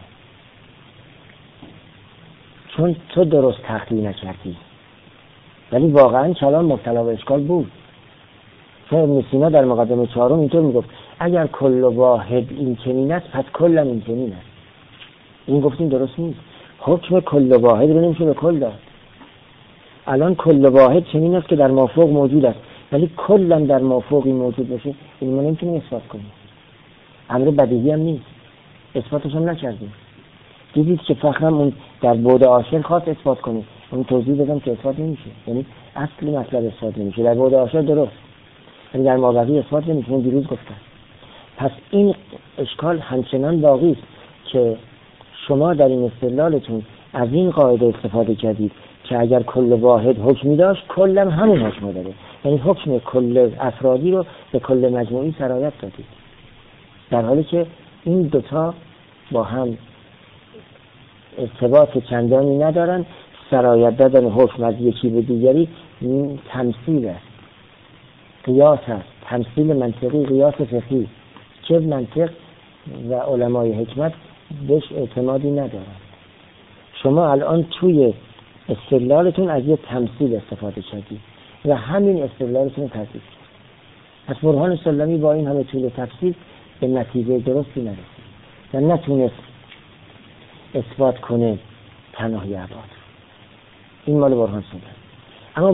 چون تو درست تحلیل نکردی، ولی واقعا کلام مبتلا به اشکال بود. چون ابن سینا در مقدمه 4 اینطور میگفت اگر کل واحد این چنین است پس کلم این چنین است. این گفتیم درست نیست. حکم کل واحد رو نمیشه به کل داد. الان کل واحد چنین است که در مافوق موجود است، ولی کلا در مافوقی موجود باشه این ما نمیتونیم اثبات کنیم. امر بدیهی هم نیست، اثباتش هم نکردیم. دیدید که فخرم اون در بعد عاشر خواست اثبات کنه، اون توضیح دادم که اثبات نمیشه، یعنی اصلی مطلب اثبات نمیشه. در بعد عاشر درست، ولی در مابقی اثبات نمیشه. اون دیروز گفتم. پس این اشکال همچنان باقی است که شما در این استدلالتون از این قاعده استفاده کردید که اگر کل واحد حکمی داشت کلم همون حکم داره، یعنی حکم کل افرادی رو به کل مجموعی سرایت دادید، در حالی که این دوتا با هم ارتباط چندانی ندارن. سرایت دادن حکم از یکی به دیگری تمثیل است، قیاس است، تمثیل منطقی، قیاس فقهی که منطق و علمای حکمت بهش اعتمادی ندارن. شما الان توی استدلالتون از یه تمثیل استفاده کردید و همین استدلالتون رو تضعیف کرد. پس برهان سلمی با این همه طول تفصیل به نتیجه درستی نرسید و نتونست اثبات کنه تناهی ابعاد. این مال برهان سلمی. اما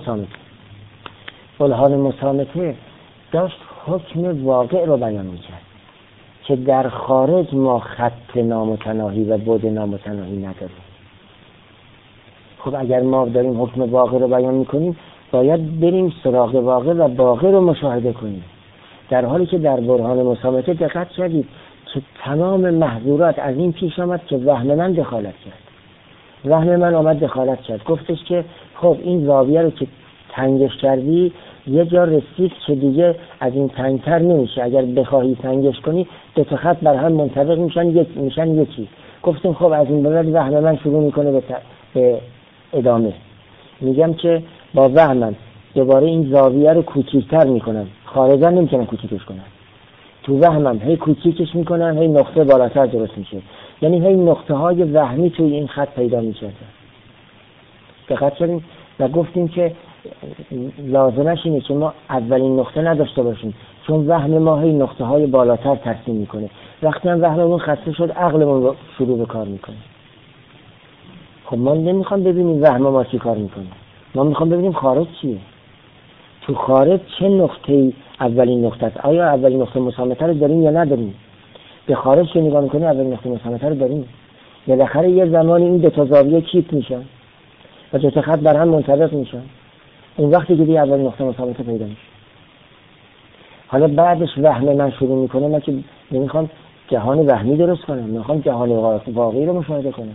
برهان مسامطه داشت حکم واقع رو بیان میکرد که در خارج ما خط نامتناهی و بعد نامتناهی نداریم. خب اگر ما داریم حکم واقع رو بیان میکنیم باید بریم سراغ واقع و واقع رو مشاهده کنیم، در حالی که در برهان مسامطه دقت کردید که تمام محظورات از این پیش آمد که وهم من دخالت کرد. وهم من آمد دخالت کرد، گفتش که خب این زاویه رو که تنگش کردی یه جا رسید که دیگه از این تنگتر نمیشه، اگر بخواهی تنگش کنی دو تا خط بر هم منطبق میشن یکی. گفتیم خب از این بعد وهم من شروع میکنه به ادامه. میگم که با وهمم دوباره این زاویه رو کوچیک‌تر میکنم، خارجا نمیتونم کوچیکش کنم، تو وهمم هی کوچیکش میکنم، هی نقطه بالاتر درست میشه، یعنی هی نقطه های وهمی توی این خط پیدا میشه. دقت کردیم و گفتیم که لازمش اینه که ما اولین نقطه نداشته باشیم، چون وهم ما هی نقطه های بالاتر ترسیم میکنه. وقتی هم وهممون خسته شد عقلمون رو شروع به کار میکنه. خب ما نمیخوام ببینیم وهم ما چی کار میکنه، ما میخوام ببینیم خارج چیه. تو خارج چه نقطه‌ای اولین نقطه است؟ آیا اولین نقطه مسامطه رو داریم یا نداریم؟ به خارج که نگاه میکنیم اولین نقطه مسامطه رو داریم. بالاخره یه زمانی این دو تا زاویه کیپ میشن و دو تا خط بر هم منطبق میشن، اون وقتی که دیگه اولین نقطه مسامطه پیدا میشه. حالا بعدش وهم من شروع میکنه، من که نمیخوام جهان وهمی درست کنم، میخوام جهان واقعی رو مشاهده کنم.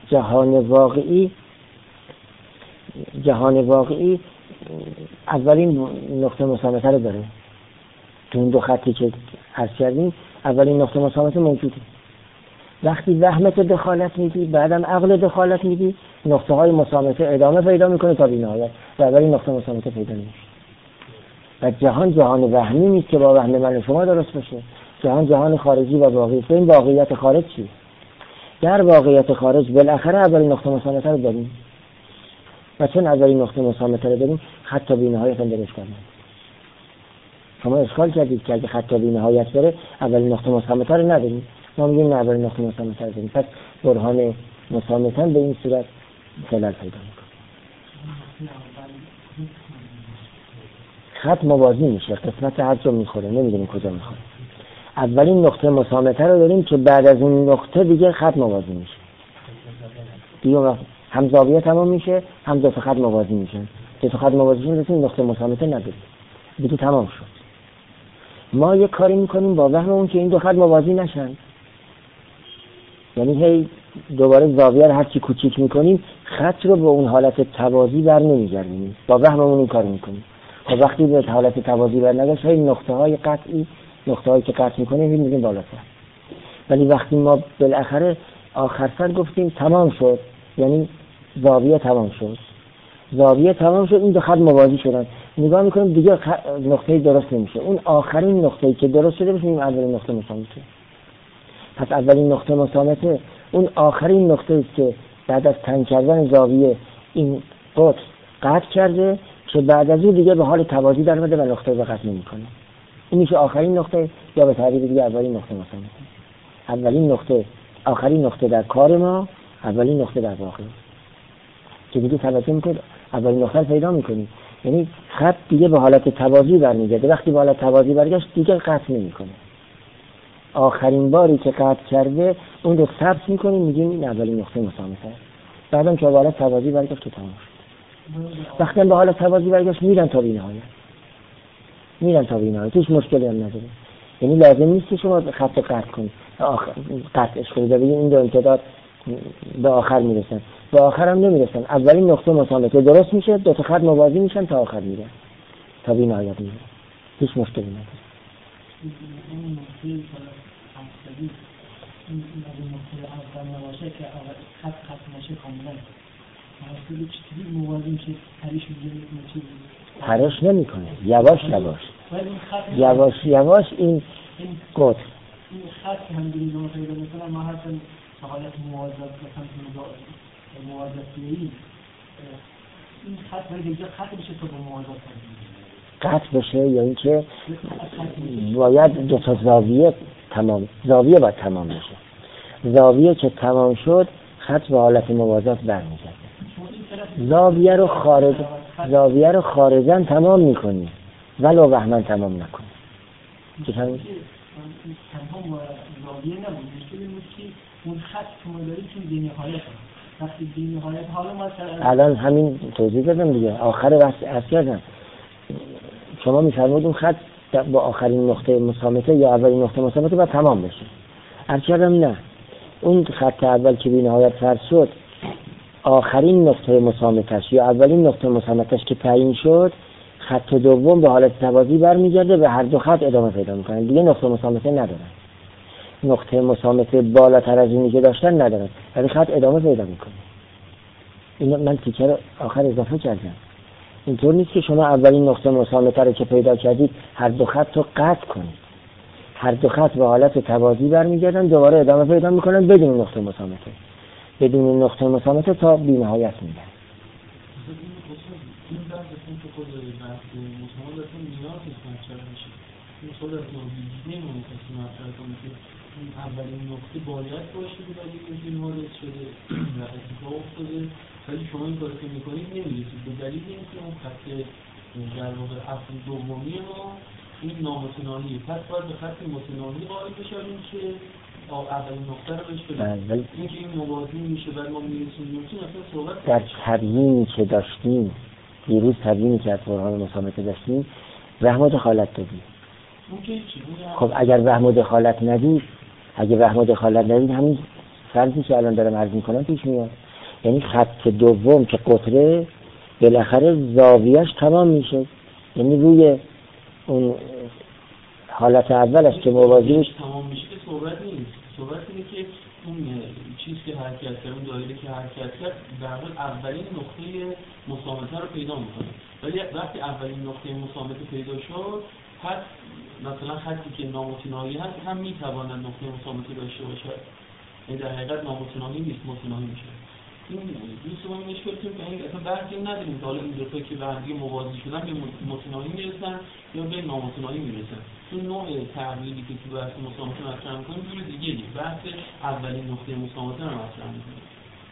جهان واقعی اولین نقطه مسامطه رو داره. تو اون دو خطی که عرض کردیم اولین نقطه مسامطه موجوده. وقتی وهمت دخالت میدی، بعدم عقل دخالت میدی، نقطه های مسامطه ادامه پیدا میکنه تا بی‌نهایت و اولین نقطه مسامطه پیدا میشه. و جهان وهمی نیست که با وهم من شما درست بشه. جهان خارجی و واقعی. این واقعیت خارج چیه؟ در واقعیت خارج بالاخره اولین نقطه مسامطه رو داریم و چون اولین نقطه مسامطه رو داریم خط تا بی‌نهایت هم درست کردیم. شما اشکال کردید که اگه خط تا بی‌نهایت داره اولین نقطه مسامطه رو نداریم. ما میگیم نه اولین نقطه مسامطه رو داریم. پس برهان مسامطه به این صورت خلل پیدا میکنه. خط موازی میشه، قسمت هر جا میخوره، نمیدونیم کجا میخوره. اولین نقطه مسامطه رو داریم که بعد از اون نقطه دیگه خط موازی میشه. دیگه هم زاویه تمام میشه، هم دو تا خط موازی میشن. دو تا خط موازی شدن رسیم نقطه مسامطه نداریم. دیگه تمام شد. ما یه کاری میکنیم با وهم اون که این دو خط موازی نشن. یعنی هی دوباره زاویه رو هر چی کوچیک میکنیم خط رو به اون حالت توازی بر نمیگردونیم. با وهممون این کار میکنیم. خب وقتی به حالت توازی بر نگشت هی نقطه‌های قطعی، نقطه‌هایی که قطع میکنیم میگیم بالاتر. ولی وقتی ما بالاخره آخر سر گفتیم تمام شد، یعنی زاویه تمام شد، این دو خط موازی شدن، نگاه میکنیم دیگه نقطه درست نمیشه. اون آخرین نقطه‌ای که درست شده بشه این اولین نقطه مسامطه. پس اولین نقطه مسامطه اون آخرین نقطه‌ای که بعد از تنگ کردن زاویه این قطر قطع کرده که بعد از اون دیگه به حال توازی در اومده و نقطه رو قطع نمی‌کنه. این میشه آخرین نقطه یا به تعبیر دیگه اولین نقطه مسامطه. اولین نقطه آخرین نقطه در کار ما اولین نقطه در واقع که دیگه توجه میکنید اولین نقطه پیدا میکنید. یعنی خط دیگه به حالت توازی برمیگرده. وقتی به حالت توازی برگشت دیگه قطع نمیکنه. آخرین باری که قطع کرده اون رو ثبت میکنیم، میگیم این اولین نقطه مسامحه است. بعدم که به حالت توازی برگشت که تمام شد. وقتی به حالت توازی برگشت میرن تا بی‌نهایت. هیچ مشکلی هم نداره. یعنی لازم نیست که شما خط قطع کنید. قطعش کنید ببینید این دو امتداد به آخر میرسن. به آخر هم نمیرسن. اولین نقطه مسامحه درست میشه، دو تا خط موازی میشن تا آخر میرن. تا بی‌نهایت میرن. هیچ مشکلی نداره.
این نقطه اول نباشه که خط نشه کاملا مرسول چطوری موازی میشه پریش میگه
پرش نمیکنه، یواش این قطر
این خط که هم دیگه ما پیدا میکنه ما هستن حالت موازات مثلا موازاتیهی این خط باید خط بشه تا به موازات
قطع بشه یا اینکه باید دو تا زاویه باید تمام بشه. زاویه که تمام شد خط به حالت موازات برمیگرده. زاویه رو خارجاً تمام میکنی ولو وهماً تمام نکنی.
که تمام زاویه نبود مشکلی بود که اون خط که ما داریم چون بی‌نهایت وقتی بی‌نهایت حالا ما
الان همین توضیح دادم دیگه. آخر بحث کردم شما می‌فرمایید اون خط با آخرین نقطه مسامحه یا اولین نقطه مسامحه باید تمام بشه. عرض کردم نه، اون خط اول که بی‌نهایت فرض شد آخرین نقطه مسامحه‌اش یا اولین نقطه مسامحه‌اش که تعیین شد خط دوم به حالت توازی برمیگرده، به هر دو خط ادامه پیدا می‌کنن. دیگه نقطه مسامحه ندارن. نقطه مسامحه بالاتر از اینی که داشتن ندارن، ولی خط ادامه پیدا می‌کنه. این من تیکه رو آخر اضافه کردم. اینطور نیست که شما اولین نقطه مسامحه رو که پیدا کردید هر دو خط رو قطع کنید. هر دو خط به حالت توازی برمیگردن، دوباره ادامه پیدا می‌کنن بدون نقطه مسامحه. بدون نقطه مسامحه تا بی‌نهایت میرن.
این در بسیم که خود بحث مسامحه دستم نیاز نیست مطرح میشه. این خود از نوبیگی نمونه کسی مطرح کنه که این اولین نقطه باید باشه که باید این وارد شده و اتفاق افتاده، ولی شما این کار که میکنید نمیرسید به دلیل اینکه اون خط در واقع اصل دومی ما این نامتناهیه. پس باید به خط متناهی قائل بشویم که اولین نقطه رو بهش بدیم. اینکه این موازی میشه بعد ما میرسیم اصلا صحبت
در تبیینی که داشتیم دیروز تبیینی که از برهان مسامحه داشتیم وهم و دخالت دادیم. خب اگر وهم و دخالت ندید همین فرضی که الان دارم عرض میکنم پیش میاد. یعنی خط دوم که قطره بالاخره زاویه‌اش تمام میشه، یعنی روی اون حالت اولش که موازیش
تمام میشه که صحبت نیست. صحبت اینه که اون چیز که حرکت کرد، اون دایره که حرکت کرد در واقع اولین نقطه مسامحه رو پیدا میکنه، ولی وقتی اولین نقطه مسامحه پیدا شد پس مثلا خطی که نامتناهی هست هم میتواند نقطه مسامحه داشته باشه. این در حقیقت نامتناهی نیست، متناهی میشه. این دوست ما مشکل که این اصلا بحثی نداریم که حالا این دو تا که به هم دیگه موازی شدن به متناهی میرسن یا به نامتناهی میرسن. این نوع تحلیلی که تو بحث مسامحه مطرح می‌کنیم جور دیگه‌ایه. بحث اولین نقطه مسامحه رو مطرح می‌کنیم.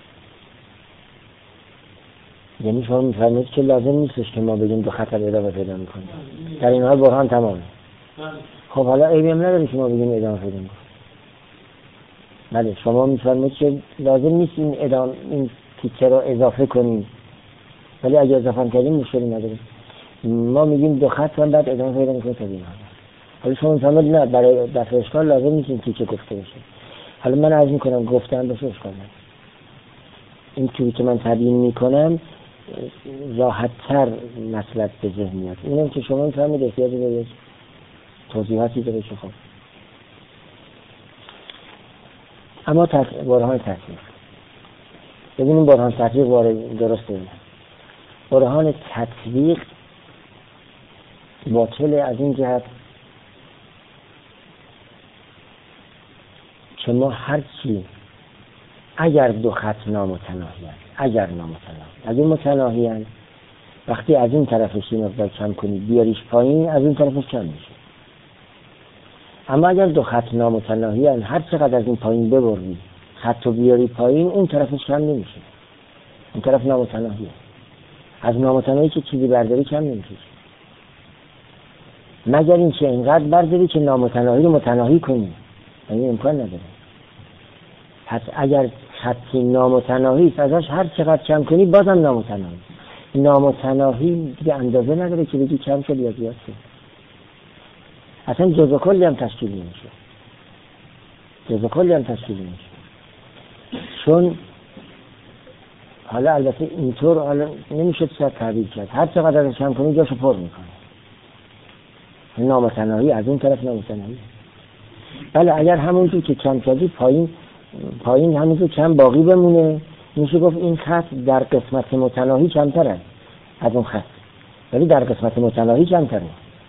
یعنی شما می‌فرمایید که لازم نیستش که ما بگیم دو خط ادامه پیدا می‌کنیم. در این حال برهان تمامه. خب حالا عیبی هم نداره که ما بگیم ادامه پیدا می‌کنیم. بله شما می‌فرمایید که لازم نیست این تیکه رو اضافه کنیم، ولی اگه اضافه کردیم مشکلی نداره. ما میگیم دو خط هم بعد ادامه پیدا می‌کنه تا بی‌نهایت. حالا شما می‌فرمایید نه برای دفع اشکال لازم نیست این تیکه گفته بشه. حالا من عرض می‌کنم گفتن بشه اشکال نداره. این چیزی که من تبیین می‌کنم راحت‌تر مطلب به ذهن میاد. اینم که شما می‌فرمایید احتیاج به توضیحاتی داره که خب اما برهان تطبیق ببینیم برهان تطبیق درسته. برهان تطبیق باطل از این جهت که ما هر چی اگر دو خط نامتناهی‌اند اگر متناهی‌اند وقتی از این طرفش این مقدار کم کنی بیاریش پایین از این طرفش کم میشه. اما اگر دو خط نامتناهی‌اند هر چقدر از این پایین ببری خط بیاری پایین اون طرفش کم نمیشه، اون طرف نامتناهیه. از نامتناهی که چیزی برداری کم نمیشه، مگر اینکه اینقدر برداری که نامتناهی رو متناهی کنی، این امکان نداره. پس اگر خطی نامتناهی است ازش هر چقدر کم کنی بازم نامتناهی. نامتناهی دیگه اندازه نداره که بگی کم شد یا زیاد شد، اصلا جزء کلی هم تشکیل نمیشه، جزء کلی هم تشکیل نمیشه. چون حالا البته اینطور حالا نمیشه تعبیر کرد، هر چقدر ازش کم کنی جاشو پر میکنه. نامتناهی از اون طرف نامتناهی. بله اگر همونجور که کم کردی پایین همونجور کم باقی بمونه، میشه گفت این خط در قسمت متناهی کمتره از اون خط، ولی در قسمت متناهی کمتره،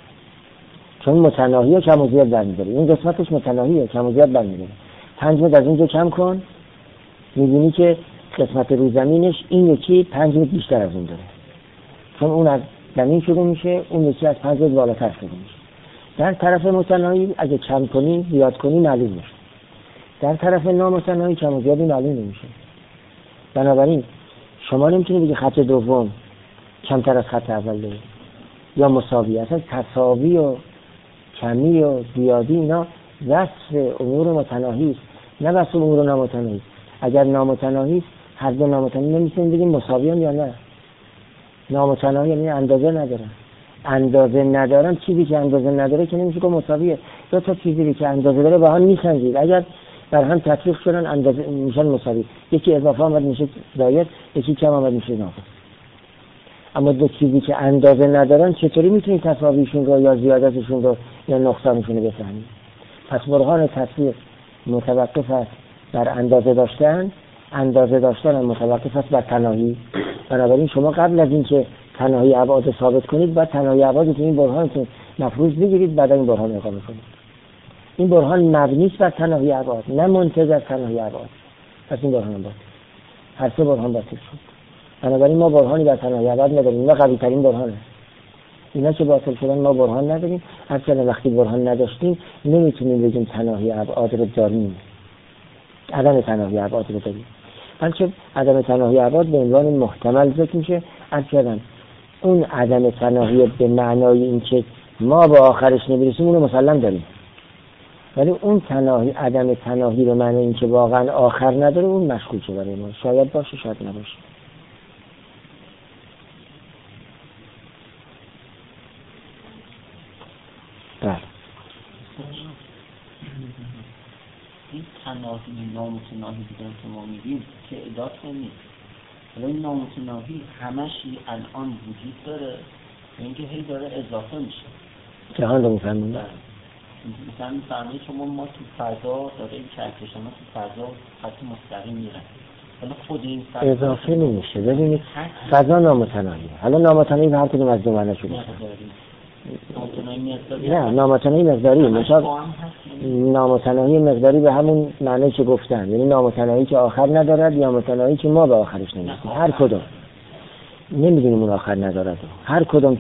چون متناهی ها کم و زیاد برمیداره، این قسمتش متناهیه کم و زیاد برمیداره. 5 متر از اونجا کم کن میبینی که قسمت روی زمینش این یکی 5 متر بیشتر از اون داره، چون اون از زمین شروع میشه، اون یکی از 5 متر بالاتر شروع میشه. در طرف متناهی اگه کم کنی زیاد کنی معلوم میشه، در طرف نامتناهی کم و زیادی معلوم نمیشه. بنابراین شما نمیتونی بگی خط دوم کمتر از خط اول داره یا مساوی. اصلا تساوی و کمی و زیادی اینا وصف امور متناهی است، نه وصف امور نامتناهی. اگر نامتناهی است هر دو نامتناهی نمیتونیم بگیم مساوی هم یا نه. نامتناهی یعنی اندازه ندارن، اندازه ندارن چیزی که اندازه نداره که نمیشه که مساویه. دو تا چیزی که اندازه داره با هم میسنجید، اگر در هم تطبیق شدن اندازه میشن مساوی، یکی اضافه آمد میشه زاید، یکی کم آمد میشه ناقص. اما دو چیزی که اندازه ندارن چطوری میتونید تساویشون رو یا زیادتشون رو یا نقصانشون رو بفهمید؟ پس برهان تطبیق متوقف است بر اندازه داشتن، اندازه داشتن هم متوقف است بر تناهی. بنابراین شما قبل از اینکه تناهی ابعاد ثابت کنید باید تناهی ابعاد تو این برهانتون مفروض بگیرید، بعد این برهان اقامه کنید. این برهان مبنی است بر تناهی ابعاد، نه منتج از تناهی ابعاد. پس این برهان باید هر سه برهان باید شد. بنابراین ما برهانی بر تناهی ابعاد نداریم، اینا قوی ترین برهانه. اینا که باطل شدن ما برهان نداریم. هرچند وقتی برهان نداشتیم نمیتونیم بگیم تناهی ابعاد رو داریم، عدم تناهی ابعاد رو داریم. بلکه عدم تناهی ابعاد به عنوان محتمل ذکر میشه. البته اون عدم تناهی به معنای اینکه ما به آخرش نمیرسیم اونو مسلم داریم، ولی اون تناهی، عدم تناهی به معنای اینکه واقعا آخر نداره، اون مشکوکه برای ما. شاید باشه شاید نباشه. بله
این تناهی نامتناهی دیدن که ما میگیم تعداد نیست، ولی این نامتناهی همش الان وجود داره، اینکه هی داره اضافه میشه.
جهان رو میفهمیم.
مثلا میفهمید شما ما تو فضا داره این کهکشان ها تو فضا خط مستقیم میرن، ولی خود این فضا
اضافه نمیشه. ببینید فضا نامتناهیه. حالا نامتناهی به هر کدوم از دو معنی شده. نه نامتناهی مقداری، نامتناهی مقداری به همون معنی که گفتن، یعنی نامتناهی که آخر ندارد یا متناهی که ما به آخرش نمیرسیم. هر کدوم نمیدونیم اون آخر ندارد. هر کدوم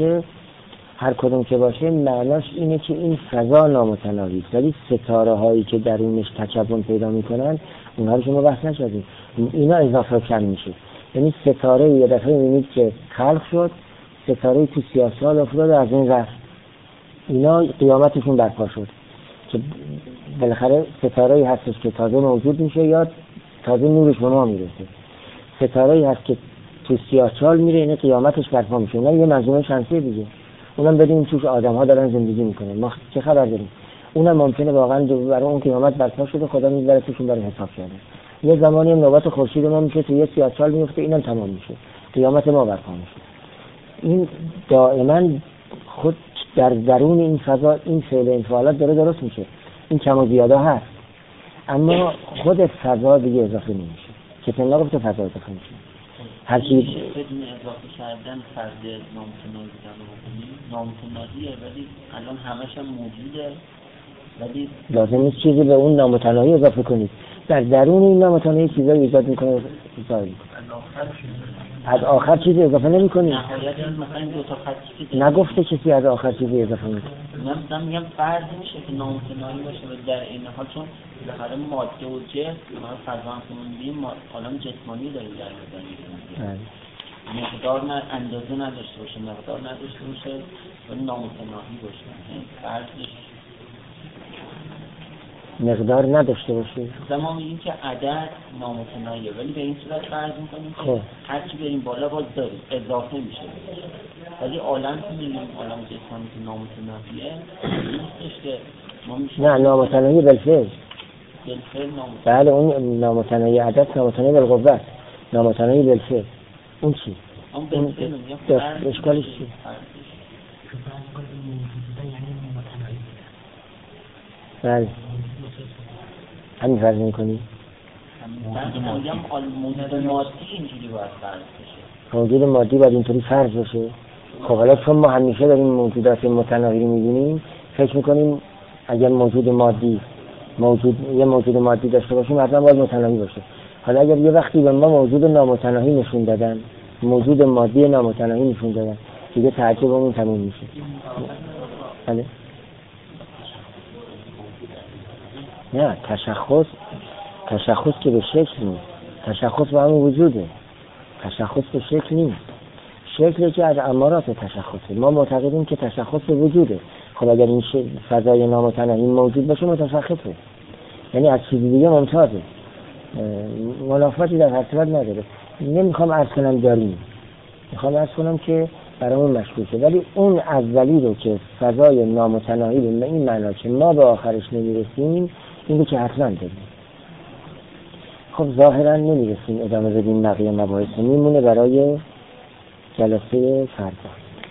که باشه معناش اینه که این فضا نامتناهی است، ولی ستاره هایی که درونش تکون پیدا میکنن اونها رو شما بحث نشدید، اینا اضافه کم میشه. یعنی ستاره یه دفعه میبینید که خلق شد، ستاره تو 30 سال افتاد از این رفت، اینا قیامتشون برپا شد که بالاخره ستاره‌ای هستش که تازه موجود میشه یا تازه نورش به ما میرسه. ستاره‌ای هست که تو 30 سال میره، این قیامتش برپا میشه. اونم یه منظومه شمسی دیگه، اونم بدونیم توش آدم‌ها دارن زندگی میکنن، ما چه خبر داریم؟ اونم ممکنه واقعا برای اون قیامت برپا شده، خدا میذاره توشون برای حساب کرده. یه زمانی هم نوبت خورشید ما میشه تو یه 30 سال میفته، اینم تمام میشه، قیامت ما برپا میشه. این دائما خود در درون این فضا این فعل انفعالات داره درست میشه. این کم و زیاده هست، اما خود فضا دیگه اضافه نمیشه. که تنها گفته فضا اضافه میشه. هر چیز
بدون اضافه کردن فرد نامتناهی نامتناهیه، ولی الان همش هم موجوده، ولی
لازم نیست چیزی به اون نامتناهی اضافه کنید. در درون این نامتناهی چیزایی ایجاد میکنه ظاهر میکنه. از آخر چیزی اضافه نمیکنی. نگفته کسی از آخر چیزی اضافه میکنه.
من میگم فرض میشه که نامتناهی باشه و در این حال چون بالاخره ماده و جسم ما فضا هم می‌بینیم عالم جسمانی داریم در نظر مقدار نه اندازه نداشته باشه مقدار نداشته باشه و نامتناهی باشه فرضش
مقدار نداشته باشه.
ما میگیم که عدد نامتناهیه ولی به این صورت فرض میکنیم که هرچی بریم بالا باز داریم اضافه میشه ولی عالم که میگیم عالم جسمانی که نامتناهیه نیستش که ما میشه
نه نامتناهی بالفعل
نامتناهی
بله اون نامتناهی عدد نامتناهی بالقوه نامتناهی بالفعل اون چی؟
اون بالفعل میگم
اشکالش چی؟ بله همین فرض میکنی؟
موجود مادی اینجوری باید فرض بشه
موجود مادی باید اینطوری فرض بشه. خب حالا چون ما همیشه داریم موجودات متناهی رو میبینیم فکر میکنیم اگر موجود مادی یه موجود مادی داشته باشیم حتما باید متناهی باشه. حالا اگر یه وقتی به ما موجود نامتناهی نشون دادن موجود مادی نامتناهی نشون دادن دیگه تعجبمون تموم میشه. بله نه تشخص که به شکل نیست. تشخص به همون وجوده. تشخص به شکل نیست. شکلی که از امارات تشخصه. ما معتقدیم که تشخص وجوده. خب اگر این فضای نامتناهی موجود باشه متشخصه یعنی از چیزی دیگه ممتازه منافاتی در هر صورت نداره. نمیخوام عرض کنم داریم میخوام عرض کنم که برامون مشکوکه ولی اون اولی رو که فضای نامتناهی به این معنا که ما به آخرش نمیرسیم این رو که حتما داریم. خب ظاهرا نمیرسیم ادامه بدیم بقیه مباحث میمونه برای جلسه فردا.